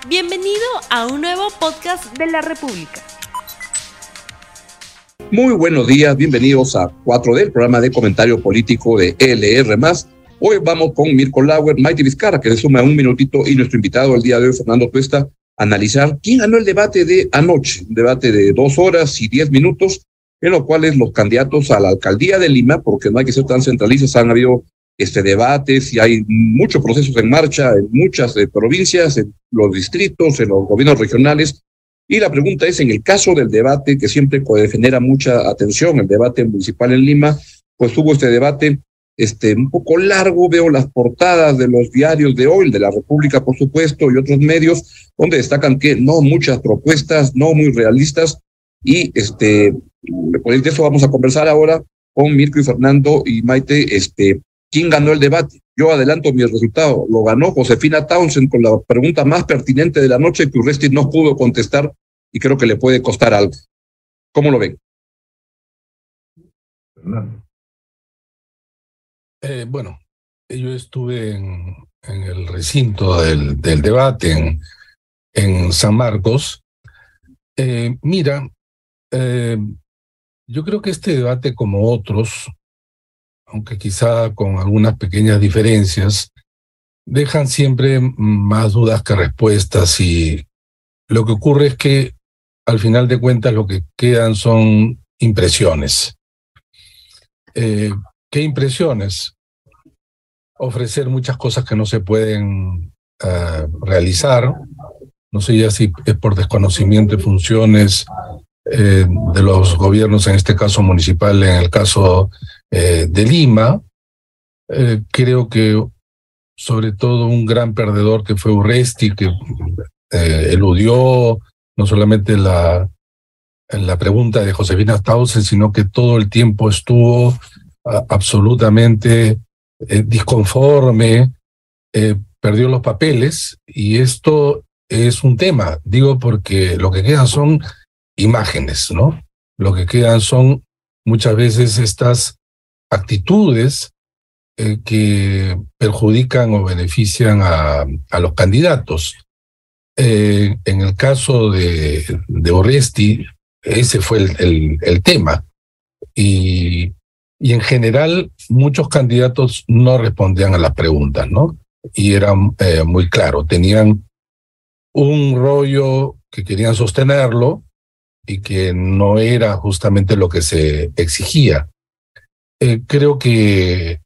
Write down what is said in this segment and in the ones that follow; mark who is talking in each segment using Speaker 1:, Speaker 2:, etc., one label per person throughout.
Speaker 1: Bienvenido a un nuevo podcast de la República.
Speaker 2: Muy buenos días, bienvenidos a 4D, el programa de comentario político de LR+. Hoy vamos con Mirko Lauer, Maite Vizcarra, que se suma un minutito, y nuestro invitado el día de hoy, Fernando Tuesta, a analizar quién ganó el debate de anoche, un debate de 2 horas y 10 minutos, en los cuales los candidatos a la alcaldía de Lima, porque no hay que ser tan centralistas, han habido debates y hay muchos procesos en marcha en muchas provincias, en los distritos, en los gobiernos regionales. Y la pregunta es, en el caso del debate, que siempre genera mucha atención, el debate municipal en Lima, pues hubo este debate un poco largo, veo las portadas de los diarios de hoy, el de la República, por supuesto, y otros medios, donde destacan que no muchas propuestas, no muy realistas, y pues de eso vamos a conversar ahora con Mirko y Fernando y Maite. ¿Quién ganó el debate? Yo adelanto mi resultado. Lo ganó Josefina Townsend con la pregunta más pertinente de la noche que Urresti no pudo contestar y creo que le puede costar algo. ¿Cómo lo ven?
Speaker 3: Bueno, yo estuve en el recinto del debate en San Marcos. Yo creo que este debate, como otros, aunque quizá con algunas pequeñas diferencias, dejan siempre más dudas que respuestas, y lo que ocurre es que al final de cuentas lo que quedan son impresiones. ¿Qué impresiones? Ofrecer muchas cosas que no se pueden realizar. No sé ya si es por desconocimiento de funciones de los gobiernos, en este caso municipal, en el caso de Lima. Creo que sobre todo un gran perdedor que fue Urresti, que eludió no solamente la pregunta de Josefina Townsend, sino que todo el tiempo estuvo absolutamente disconforme, perdió los papeles, y esto es un tema, digo, porque lo que quedan son imágenes, ¿no? Lo que quedan son muchas veces estas actitudes que perjudican o benefician a los candidatos. En el caso de Urresti, ese fue el tema. Y en general, muchos candidatos no respondían a las preguntas, ¿no? Y era muy claro, tenían un rollo que querían sostenerlo y que no era justamente lo que se exigía. Creo que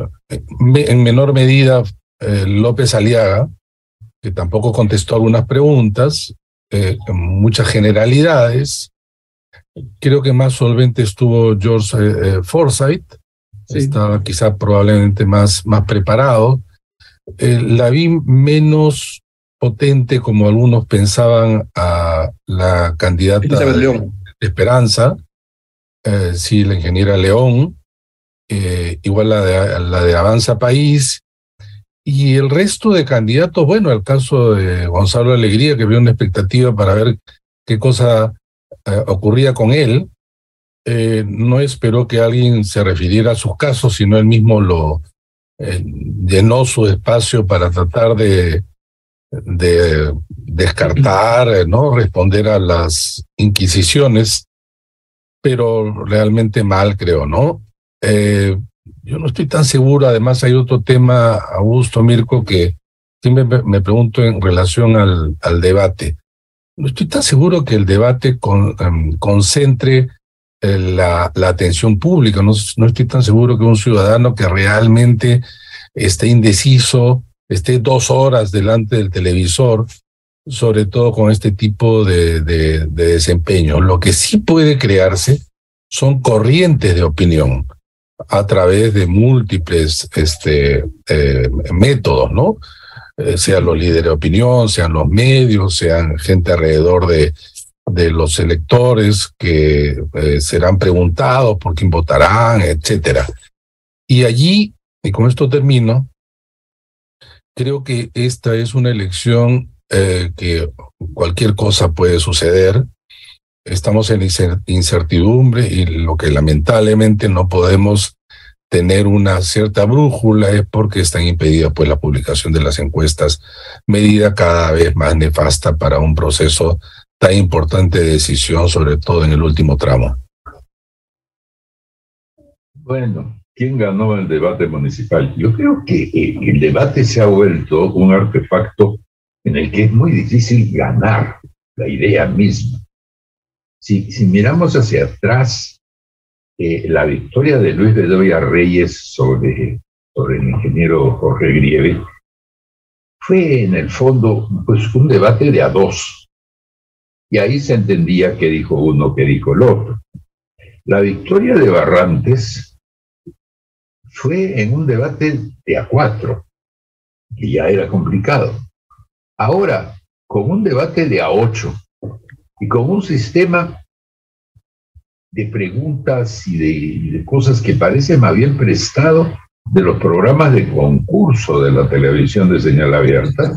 Speaker 3: en menor medida López Aliaga, que tampoco contestó algunas preguntas, muchas generalidades. Creo que más solvente estuvo George Forsyth, sí. Estaba quizá probablemente más preparado. La vi menos potente, como algunos pensaban, a la candidata de Esperanza, sí, la ingeniera León, igual la de Avanza País, y el resto de candidatos. Bueno, el caso de Gonzalo Alegría, que había una expectativa para ver qué cosa ocurría con él. No esperó que alguien se refiriera a sus casos, sino él mismo llenó su espacio para tratar de descartar, ¿no? Responder a las inquisiciones, pero realmente mal, creo, ¿no? Yo no estoy tan seguro. Además, hay otro tema, Augusto, Mirko, que siempre me pregunto en relación al debate. No estoy tan seguro que el debate concentre la atención pública. No estoy tan seguro que un ciudadano que realmente esté indeciso esté 2 horas delante del televisor, sobre todo con este tipo de desempeño. Lo que sí puede crearse son corrientes de opinión a través de múltiples métodos, ¿no? Sean los líderes de opinión, sean los medios, sean gente alrededor de los electores que serán preguntados por quién votarán, etcétera. Y allí, y con esto termino, creo que esta es una elección que cualquier cosa puede suceder. Estamos en incertidumbre, y lo que lamentablemente no podemos tener una cierta brújula es porque están impedidas pues la publicación de las encuestas, medida cada vez más nefasta para un proceso tan importante de decisión, sobre todo en el último tramo.
Speaker 4: Bueno, ¿quién ganó el debate municipal? Yo creo que el debate se ha vuelto un artefacto en el que es muy difícil ganar la idea misma. Si miramos hacia atrás, la victoria de Luis Bedoya Reyes sobre el ingeniero Jorge Grieve fue en el fondo pues un debate de a dos. Y ahí se entendía qué dijo uno, qué dijo el otro. La victoria de Barrantes fue en un debate de a cuatro, y ya era complicado. Ahora, con un debate de a ocho y con un sistema de preguntas y de cosas que parece más bien prestado de los programas de concurso de la televisión de señal abierta,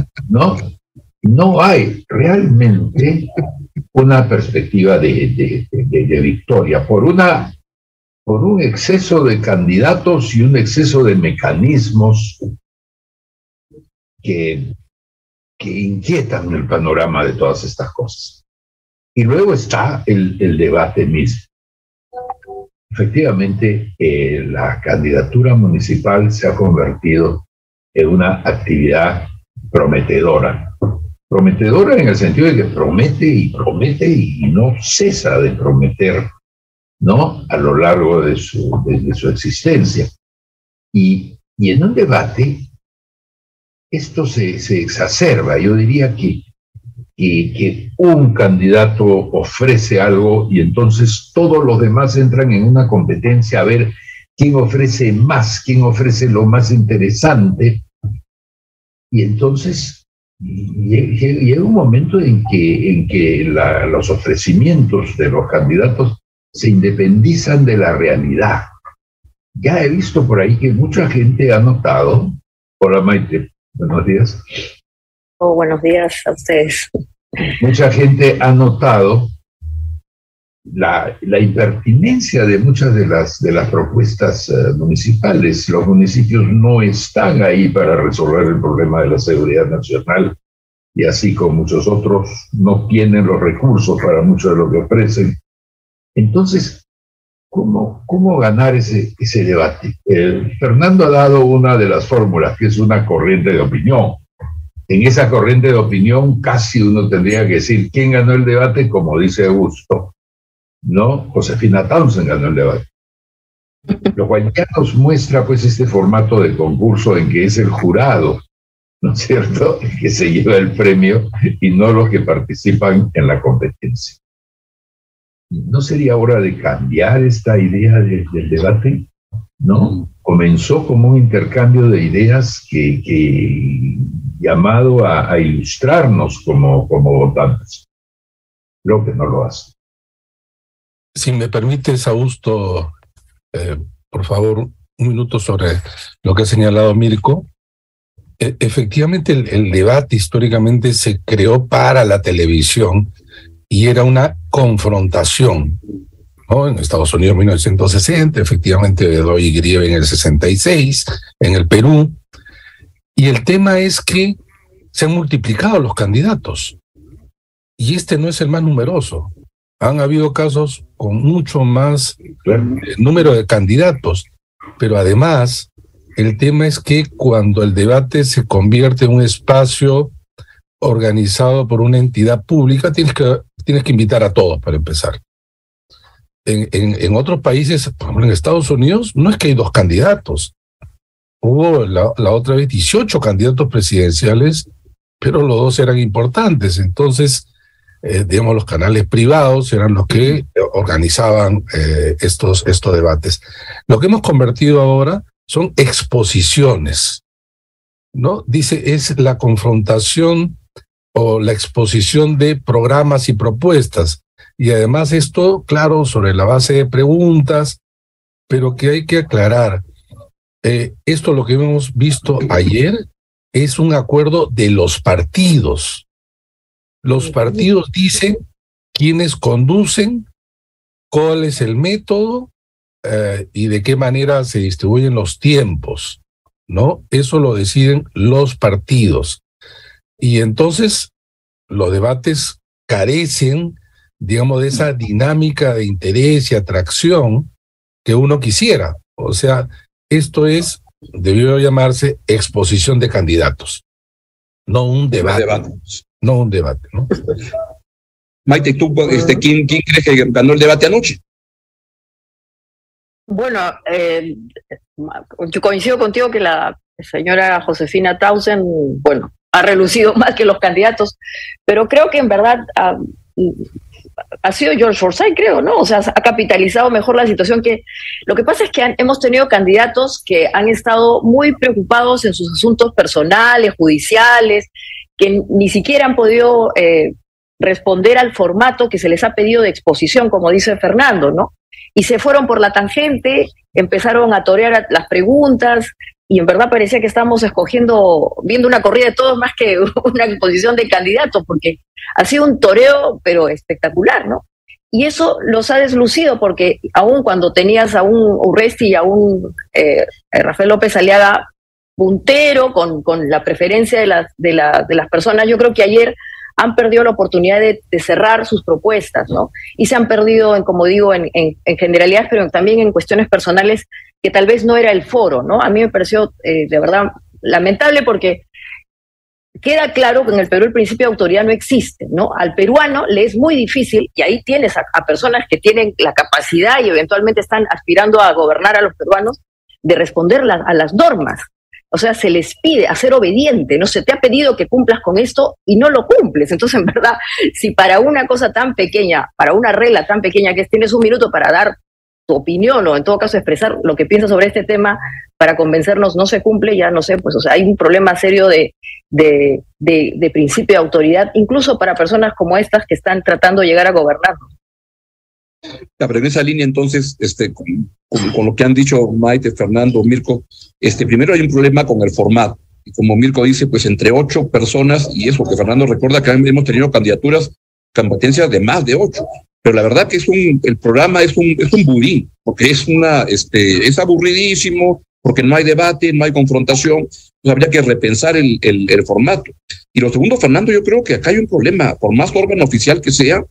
Speaker 4: no hay realmente una perspectiva de victoria por un exceso de candidatos y un exceso de mecanismos que inquietan el panorama de todas estas cosas. Y luego está el debate mismo. Efectivamente, la candidatura municipal se ha convertido en una actividad prometedora. Prometedora en el sentido de que promete y no cesa de prometer, ¿no? A lo largo de su existencia. Y en un debate, esto se exacerba. Yo diría que un candidato ofrece algo y entonces todos los demás entran en una competencia a ver quién ofrece más, quién ofrece lo más interesante. Y entonces llega un momento en que los ofrecimientos de los candidatos se independizan de la realidad. Ya he visto por ahí que mucha gente ha notado. Hola Maite, buenos días.
Speaker 5: Oh, buenos días a ustedes.
Speaker 4: Mucha gente ha notado la impertinencia de muchas de las propuestas municipales. Los municipios no están ahí para resolver el problema de la seguridad nacional y así como muchos otros no tienen los recursos para mucho de lo que ofrecen. Entonces, ¿cómo ganar ese debate? Fernando ha dado una de las fórmulas, que es una corriente de opinión. En esa corriente de opinión casi uno tendría que decir quién ganó el debate, como dice Augusto, ¿no? Josefina Townsend ganó el debate. Lo cual ya nos muestra pues este formato de concurso en que es el jurado, ¿no es cierto?, el que se lleva el premio y no los que participan en la competencia. ¿No sería hora de cambiar esta idea del debate? ¿No? Comenzó como un intercambio de ideas que llamado a ilustrarnos como votantes. Creo que no lo hace.
Speaker 3: Si me permites, Augusto, por favor, un minuto sobre lo que ha señalado Mirko. Efectivamente, el debate históricamente se creó para la televisión y era una confrontación, ¿no? En Estados Unidos en 1960, efectivamente Bedoya y Grieve en el 66, en el Perú. Y el tema es que se han multiplicado los candidatos y este no es el más numeroso. Han habido casos con mucho más número de candidatos, pero además el tema es que cuando el debate se convierte en un espacio organizado por una entidad pública, tienes que invitar a todos para empezar. En otros países, por ejemplo en Estados Unidos, no es que hay dos candidatos. Hubo la otra vez 18 candidatos presidenciales, pero los dos eran importantes. Entonces, digamos, los canales privados eran los que organizaban estos debates. Lo que hemos convertido ahora son exposiciones, ¿no? Dice, es la confrontación o la exposición de programas y propuestas. Y además esto, claro, sobre la base de preguntas, pero que hay que aclarar. Esto lo que hemos visto ayer es un acuerdo de los partidos. Los partidos dicen quiénes conducen, cuál es el método y de qué manera se distribuyen los tiempos, ¿no? Eso lo deciden los partidos. Y entonces los debates carecen, digamos, de esa dinámica de interés y atracción que uno quisiera. O sea, esto debió llamarse exposición de candidatos, no un debate. No un debate, ¿no?
Speaker 2: Maite, ¿tú, quién crees que ganó el debate anoche?
Speaker 5: Bueno, yo coincido contigo que la señora Josefina Tausen, bueno, ha relucido más que los candidatos, pero creo que en verdad ha sido George Forsyth, creo, ¿no? O sea, ha capitalizado mejor la situación. Lo que pasa es que hemos tenido candidatos que han estado muy preocupados en sus asuntos personales, judiciales, que ni siquiera han podido responder al formato que se les ha pedido de exposición, como dice Fernando, ¿no? Y se fueron por la tangente, empezaron a torear las preguntas, y en verdad parecía que estábamos viendo una corrida de todos más que una exposición de candidatos, porque ha sido un toreo, pero espectacular, ¿no? Y eso los ha deslucido, porque aún cuando tenías a un Urresti y a un Rafael López Aliaga puntero, con la preferencia de las personas, yo creo que ayer han perdido la oportunidad de cerrar sus propuestas, ¿no? Y se han perdido, como digo, en generalidades, pero también en cuestiones personales que tal vez no era el foro, ¿no? A mí me pareció de verdad lamentable, porque queda claro que en el Perú el principio de autoridad no existe, ¿no? Al peruano le es muy difícil, y ahí tienes a personas que tienen la capacidad y eventualmente están aspirando a gobernar a los peruanos, de responder a las normas. O sea, se les pide a ser obediente, ¿no? Se te ha pedido que cumplas con esto y no lo cumples. Entonces, en verdad, si para una cosa tan pequeña, para una regla tan pequeña que tienes un minuto para dar tu opinión, o en todo caso expresar lo que piensas sobre este tema para convencernos, no se cumple, ya no sé, pues, o sea, hay un problema serio de principio de autoridad, incluso para personas como estas que están tratando de llegar a gobernarnos.
Speaker 2: Pero en esa línea, entonces, con lo que han dicho Maite, Fernando, Mirko, primero hay un problema con el formato. Y como Mirko dice, pues entre 8 personas, y eso que Fernando recuerda que hemos tenido competencias de más de 8. Pero la verdad que el programa es un budín, porque es aburridísimo, porque no hay debate, no hay confrontación. Pues habría que repensar el formato. Y lo segundo, Fernando, yo creo que acá hay un problema. Por más órgano oficial que sea,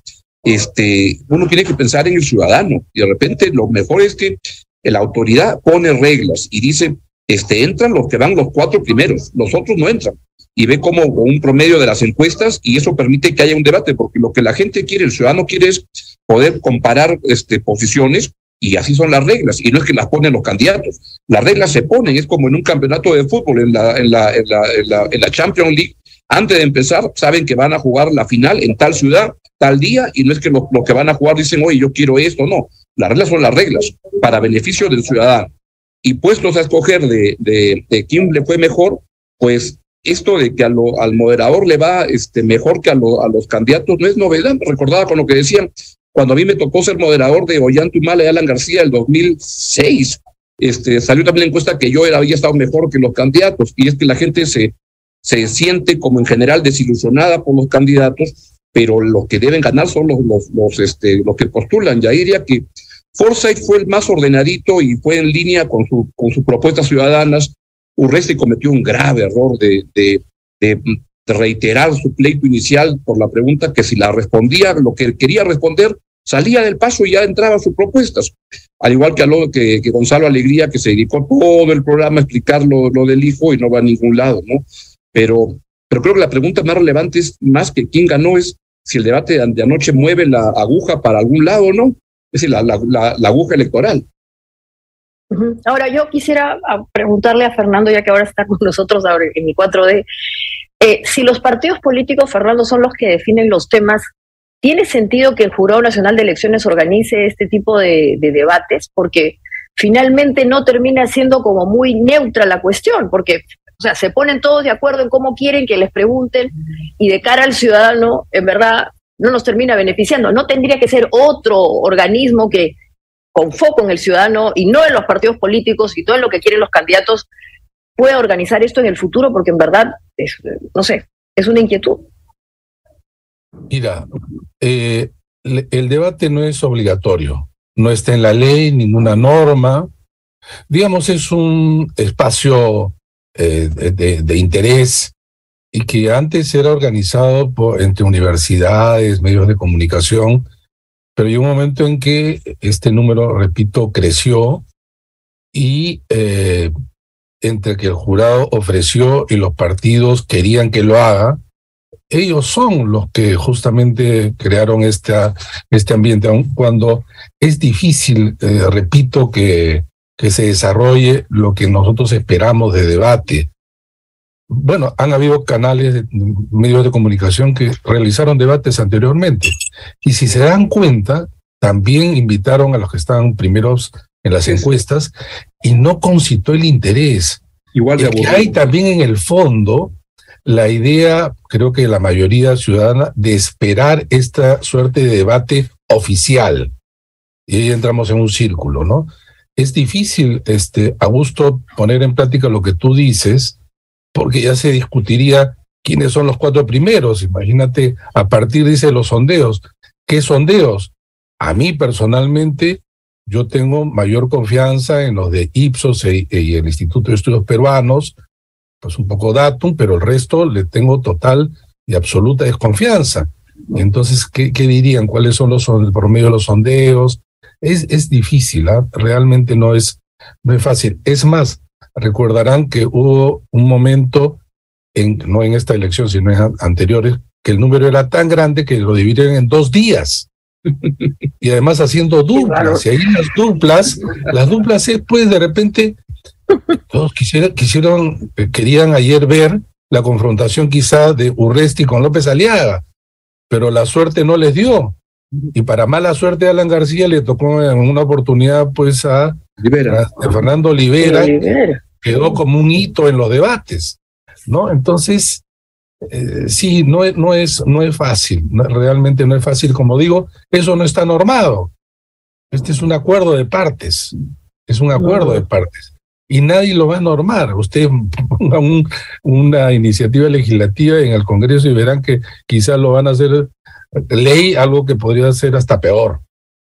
Speaker 2: uno tiene que pensar en el ciudadano, y de repente lo mejor es que la autoridad pone reglas y dice, entran los que van los 4 primeros, los otros no entran, y ve como un promedio de las encuestas, y eso permite que haya un debate, porque lo que la gente quiere, el ciudadano quiere, es poder comparar posiciones, y así son las reglas, y no es que las ponen los candidatos, las reglas se ponen, es como en un campeonato de fútbol, en la Champions League. Antes de empezar, saben que van a jugar la final en tal ciudad, tal día, y no es que los que van a jugar dicen, oye, yo quiero esto, no. Las reglas son las reglas, para beneficio del ciudadano. Y puestos a escoger de quién le fue mejor, pues esto de que al moderador le va mejor que a los candidatos no es novedad. Recordaba con lo que decían, cuando a mí me tocó ser moderador de Ollanta-Humala y Alan García el 2006, salió también la encuesta que yo había estado mejor que los candidatos, y es que la gente se siente como en general desilusionada por los candidatos, pero los que deben ganar son los que postulan. Ya diría que Forsyth fue el más ordenadito y fue en línea con sus propuestas ciudadanas. Urresti cometió un grave error de reiterar su pleito inicial por la pregunta, que si la respondía lo que quería responder, salía del paso y ya entraba a sus propuestas. Al igual que Gonzalo Alegría, que se dedicó todo el programa a explicar lo del hijo y no va a ningún lado, ¿no? Pero creo que la pregunta más relevante es, más que quién ganó, es si el debate de anoche mueve la aguja para algún lado o no, es decir, la aguja electoral.
Speaker 5: Ahora, yo quisiera preguntarle a Fernando, ya que ahora está con nosotros ahora en mi 4D, si los partidos políticos, Fernando, son los que definen los temas, ¿tiene sentido que el Jurado Nacional de Elecciones organice este tipo de debates? Porque finalmente no termina siendo como muy neutra la cuestión, porque o sea, se ponen todos de acuerdo en cómo quieren que les pregunten, y de cara al ciudadano, en verdad, no nos termina beneficiando. ¿No tendría que ser otro organismo que, con foco en el ciudadano y no en los partidos políticos y todo en lo que quieren los candidatos, pueda organizar esto en el futuro? Porque en verdad, no sé, es una inquietud.
Speaker 3: Mira, el debate no es obligatorio, no está en la ley, ninguna norma. Digamos, es un espacio de interés y que antes era organizado entre universidades, medios de comunicación, pero llegó un momento en que este número, repito, creció y entre que el jurado ofreció y los partidos querían que lo haga, ellos son los que justamente crearon este ambiente, aun cuando es difícil, repito, que se desarrolle lo que nosotros esperamos de debate. Bueno, han habido canales, medios de comunicación que realizaron debates anteriormente. Y si se dan cuenta, también invitaron a los que estaban primeros en las encuestas y no concitó el interés.
Speaker 2: Igual de
Speaker 3: aburrido. Hay también en el fondo la idea, creo que la mayoría ciudadana, de esperar esta suerte de debate oficial. Y ahí entramos en un círculo, ¿no? Es difícil, Augusto, poner en práctica lo que tú dices, porque ya se discutiría quiénes son los 4 primeros. Imagínate, a partir de los sondeos. ¿Qué sondeos? A mí personalmente, yo tengo mayor confianza en los de Ipsos y el Instituto de Estudios Peruanos, pues un poco Datum, pero el resto le tengo total y absoluta desconfianza. Entonces, ¿qué dirían? ¿Cuáles son el promedio de los sondeos? Es difícil, ¿eh? Realmente no es fácil. Es más, recordarán que hubo un momento, no en esta elección, sino en anteriores, que el número era tan grande que lo dividieron en 2 días. Y además haciendo duplas. Y ahí las duplas es, pues, de repente, todos querían ayer ver la confrontación quizá de Urresti con López Aliaga, pero la suerte no les dio. Y para mala suerte a Alan García le tocó en una oportunidad pues a Fernando Olivera, quedó como un hito en los debates, ¿no? Entonces, sí, no es fácil, realmente no es fácil. Como digo, eso no está normado. Este es un acuerdo de partes, y nadie lo va a normar. Usted ponga una iniciativa legislativa en el Congreso y verán que quizás lo van a hacer ley, algo que podría ser hasta peor.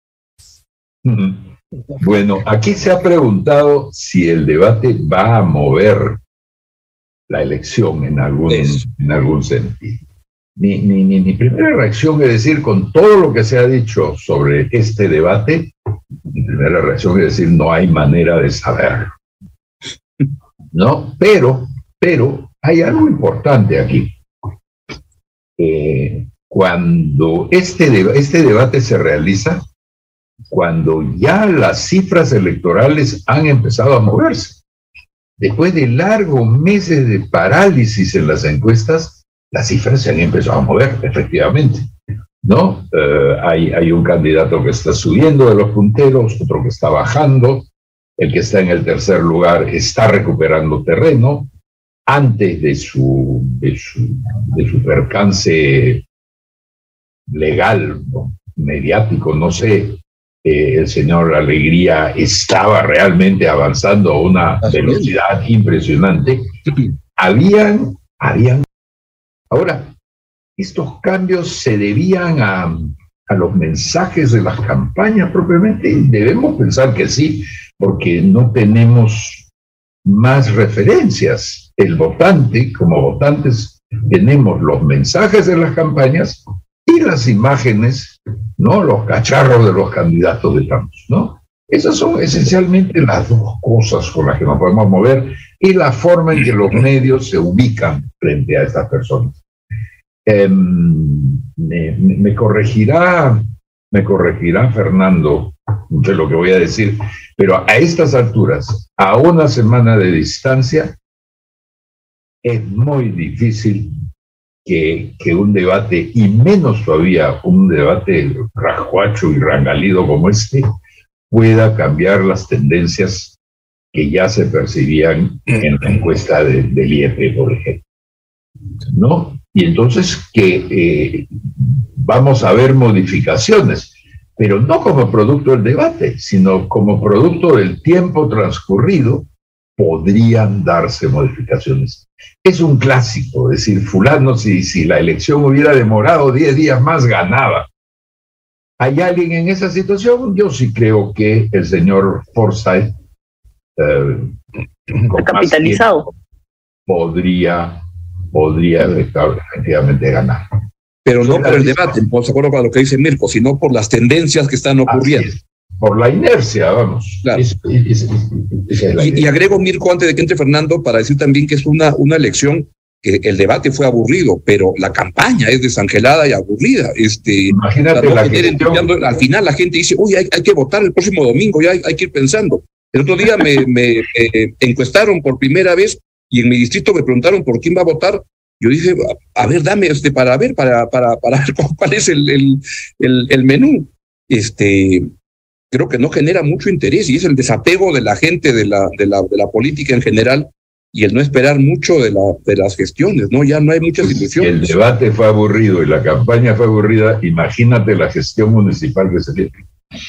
Speaker 4: Bueno, aquí se ha preguntado si el debate va a mover la elección en algún sentido. Mi primera reacción es decir, con todo lo que se ha dicho sobre este debate, mi primera reacción es decir, no hay manera de saberlo. ¿No? Pero hay algo importante aquí. Cuando este debate se realiza, cuando ya las cifras electorales han empezado a moverse. Después de largos meses de parálisis en las encuestas, las cifras se han empezado a mover, efectivamente, ¿no? Hay un candidato que está subiendo de los punteros, otro que está bajando, el que está en el tercer lugar está recuperando terreno. Antes de su percance legal, ¿no? Mediático, no sé, el señor Alegría estaba realmente avanzando a una velocidad impresionante. Habían. Ahora, estos cambios se debían a los mensajes de las campañas propiamente. Debemos pensar que sí, porque no tenemos más referencias. El votante, como votantes, tenemos los mensajes de las campañas y las imágenes, ¿no? Los cacharros de los candidatos de Trump, ¿no? Esas son esencialmente las 2 cosas con las que nos podemos mover y la forma en que los medios se ubican frente a estas personas. Me corregirá Fernando de lo que voy a decir, pero a estas alturas, a una semana de distancia, es muy difícil que un debate, y menos todavía un debate rascuacho y rangalido como este, pueda cambiar las tendencias que ya se percibían en la encuesta del IEP, por ejemplo, ¿no? Y entonces que vamos a ver modificaciones, pero no como producto del debate, sino como producto del tiempo transcurrido, podrían darse modificaciones. Es un clásico decir, fulano, si la elección hubiera demorado 10 días más, ganaba. ¿Hay alguien en esa situación? Yo sí creo que el señor Forsyth,
Speaker 5: con capitalizado,
Speaker 4: podría efectivamente ganar.
Speaker 2: Pero no por el debate, no se acuerda con lo que dice Mirko, sino por las tendencias que están ocurriendo.
Speaker 4: Por la inercia, vamos.
Speaker 2: Claro. Y agrego, Mirko, antes de que entre Fernando, para decir también que es una elección que el debate fue aburrido, pero la campaña es desangelada y aburrida.
Speaker 4: Imagínate
Speaker 2: al final la gente dice, uy, hay que votar el próximo domingo, ya hay que ir pensando. El otro día me encuestaron por primera vez y en mi distrito me preguntaron por quién va a votar. Yo dije, a ver, dame para ver cuál es el menú. Creo que no genera mucho interés y es el desapego de la gente de la política en general y el no esperar mucho de las gestiones, ¿no? Ya no hay muchas ilusiones.
Speaker 4: El debate fue aburrido y la campaña fue aburrida. Imagínate la gestión municipal que se tiene.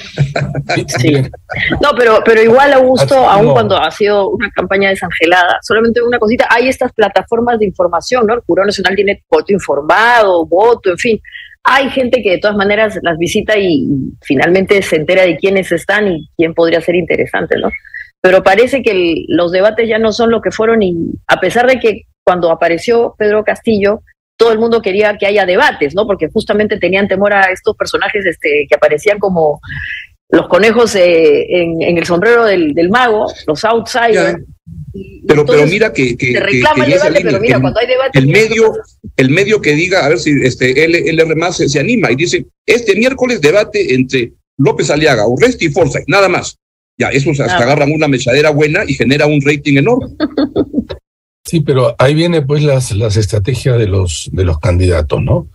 Speaker 5: Sí. No, pero igual, Augusto, aún cuando ha sido una campaña desangelada, solamente una cosita, hay estas plataformas de información, ¿no? El Jurado Nacional tiene voto informado, voto, en fin. Hay gente que de todas maneras las visita y finalmente se entera de quiénes están y quién podría ser interesante, ¿no? Pero parece que los debates ya no son lo que fueron y a pesar de que cuando apareció Pedro Castillo, todo el mundo quería que haya debates, ¿no? Porque justamente tenían temor a estos personajes que aparecían como los conejos en el sombrero del mago, los outsiders.
Speaker 2: Pero mira que
Speaker 5: se reclama el debate, pero mira, cuando hay debate...
Speaker 2: El medio que diga, a ver si LR más se anima y dice, este miércoles debate entre López Aliaga, Urresti y Forsyth, nada más. Ya, esos hasta agarran una mechadera buena y genera un rating enorme.
Speaker 3: Sí, pero ahí viene pues las estrategias de los candidatos, ¿no?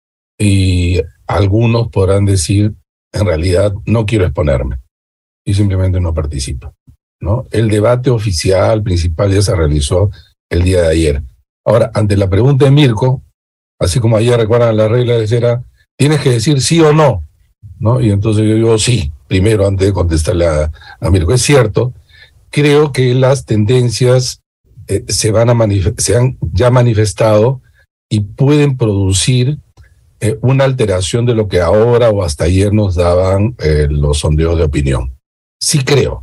Speaker 3: Y algunos podrán decir, en realidad no quiero exponerme y simplemente no participo, ¿no? El debate oficial principal ya se realizó el día de ayer. Ahora, ante la pregunta de Mirko, así como ayer recuerdan la regla era, tienes que decir sí o no, ¿no? Y entonces yo digo sí, primero antes de contestarle a Mirko. Es cierto, creo que las tendencias se han ya manifestado y pueden producir una alteración de lo que ahora o hasta ayer nos daban los sondeos de opinión. Sí creo.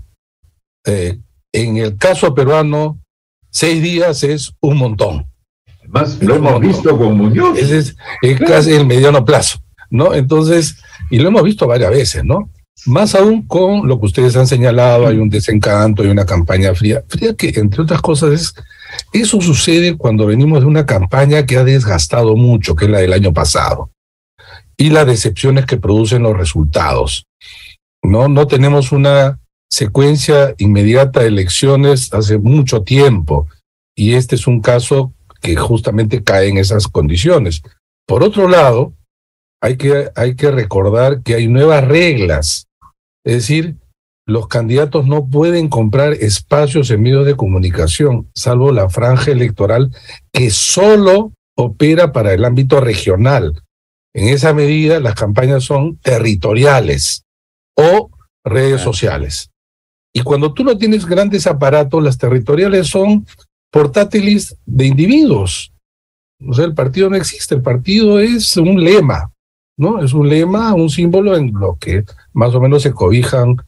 Speaker 3: En el caso peruano, 6 días es un montón.
Speaker 4: Además, lo hemos visto con Muñoz.
Speaker 3: Es casi el mediano plazo, ¿no? Entonces, y lo hemos visto varias veces, ¿no? Más aún con lo que ustedes han señalado, hay un desencanto, hay una campaña fría. Fría que, entre otras cosas, eso sucede cuando venimos de una campaña que ha desgastado mucho, que es la del año pasado, y las decepciones que producen los resultados. No tenemos una secuencia inmediata de elecciones hace mucho tiempo, y este es un caso que justamente cae en esas condiciones. Por otro lado, hay que recordar que hay nuevas reglas. Es decir, los candidatos no pueden comprar espacios en medios de comunicación, salvo la franja electoral que solo opera para el ámbito regional. En esa medida, las campañas son territoriales o redes sociales. Y cuando tú no tienes grandes aparatos, las territoriales son portátiles de individuos. O sea, el partido no existe, el partido es un lema, ¿no? Es un lema, un símbolo en lo que más o menos se cobijan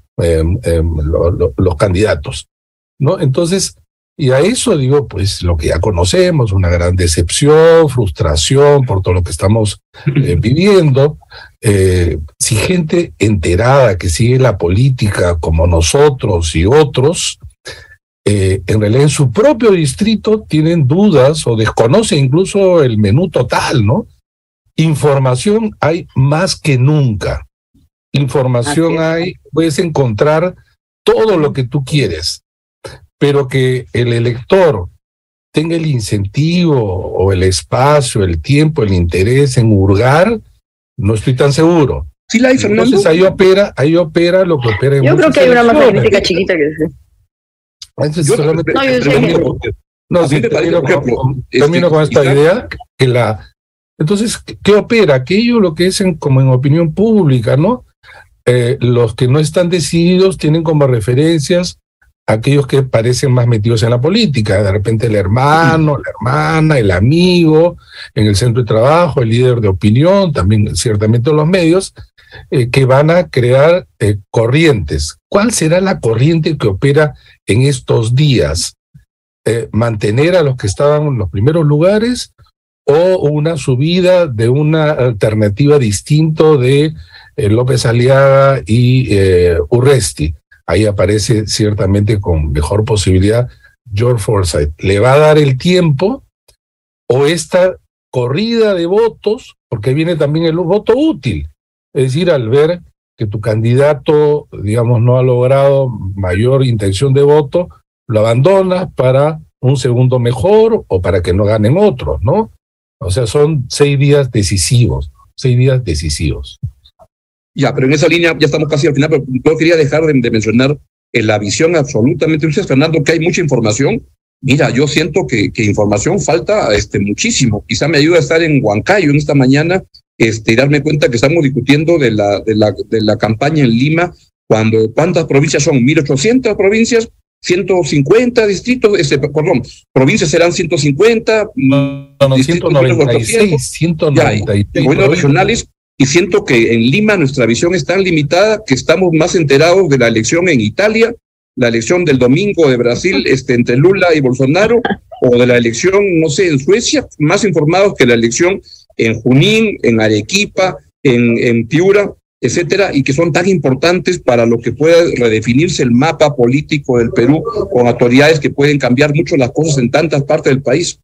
Speaker 3: los candidatos, ¿no? Entonces, y a eso digo, pues lo que ya conocemos, una gran decepción, frustración por todo lo que estamos viviendo. Si gente enterada que sigue la política como nosotros y otros, en realidad en su propio distrito tienen dudas o desconocen incluso el menú total, ¿no? Información hay más que nunca. Información hay, puedes encontrar todo lo que tú quieres, pero que el elector tenga el incentivo o el espacio, el tiempo, el interés en hurgar, no estoy tan seguro.
Speaker 2: Sí, la hay, Fernando.
Speaker 3: Entonces ahí opera lo que opera en
Speaker 5: Yo creo que hay una masa crítica chiquita que
Speaker 3: sí. Termino con esta idea que entonces, ¿qué opera? Aquello lo que es como en opinión pública, ¿no? Los que no están decididos tienen como referencias aquellos que parecen más metidos en la política, de repente el hermano, la hermana, el amigo, en el centro de trabajo, el líder de opinión, también ciertamente los medios, que van a crear corrientes. ¿Cuál será la corriente que opera en estos días? ¿Mantener a los que estaban en los primeros lugares o una subida de una alternativa distinto de López Aliaga y Urresti? Ahí aparece ciertamente con mejor posibilidad George Forsyth. ¿Le va a dar el tiempo o esta corrida de votos? Porque viene también el voto útil. Es decir, al ver que tu candidato, digamos, no ha logrado mayor intención de voto, lo abandonas para un segundo mejor o para que no ganen otros, ¿no? O sea, son 6 días decisivos, 6 días decisivos.
Speaker 2: Ya, pero en esa línea ya estamos casi al final, pero yo quería dejar de mencionar la visión absolutamente. Usted, Fernando, que hay mucha información. Mira, yo siento que información falta muchísimo. Quizá me ayuda a estar en Huancayo en esta mañana y darme cuenta que estamos discutiendo de la campaña en Lima, ¿cuántas provincias son? 1.800 provincias, 150 distritos, provincias serán 150,
Speaker 3: no, 196, 196
Speaker 2: gobiernos regionales. Y siento que en Lima nuestra visión es tan limitada que estamos más enterados de la elección en Italia, la elección del domingo de Brasil entre Lula y Bolsonaro, o de la elección, no sé, en Suecia, más informados que la elección en Junín, en Arequipa, en Piura, etcétera, y que son tan importantes para lo que pueda redefinirse el mapa político del Perú con autoridades que pueden cambiar mucho las cosas en tantas partes del país.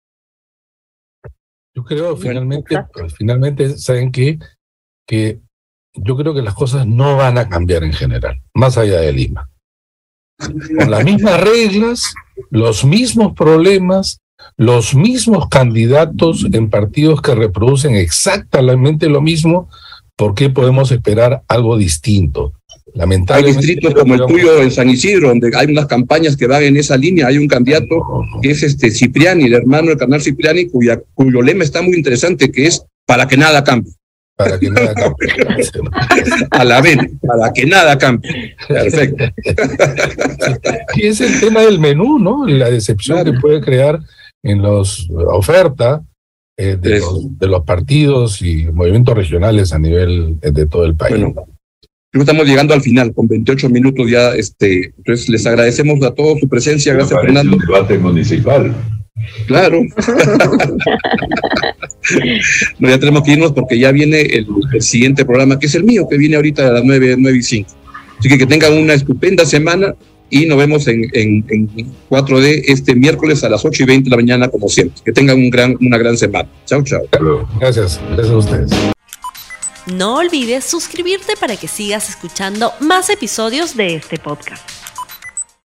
Speaker 3: Yo creo finalmente, ¿saben qué? Que yo creo que las cosas no van a cambiar en general, más allá de Lima. Con las mismas reglas, los mismos problemas, los mismos candidatos en partidos que reproducen exactamente lo mismo, ¿por qué podemos esperar algo distinto?
Speaker 2: Hay distritos como el tuyo en San Isidro, donde hay unas campañas que van en esa línea. Hay un candidato que es Cipriani, el hermano del carnal Cipriani, cuyo lema está muy interesante, que es para que nada cambie.
Speaker 3: Para que nada cambie.
Speaker 2: A la vez, para que nada cambie. Perfecto.
Speaker 3: Y es el tema del menú, ¿no? La decepción que puede crear en la oferta de los partidos y movimientos regionales a nivel de todo el país.
Speaker 2: Bueno, estamos llegando al final, con 28 minutos ya. Entonces, les agradecemos a todos su presencia. Gracias, Fernando.
Speaker 4: Un debate municipal.
Speaker 2: Claro. No, ya tenemos que irnos porque ya viene el siguiente programa, que es el mío, que viene ahorita a las 9:05. Así que tengan una estupenda semana y nos vemos en 4D este miércoles a las 8:20 de la mañana, como siempre. Que tengan una gran semana. Chao, chao.
Speaker 3: Gracias a ustedes.
Speaker 1: No olvides suscribirte para que sigas escuchando más episodios de este podcast.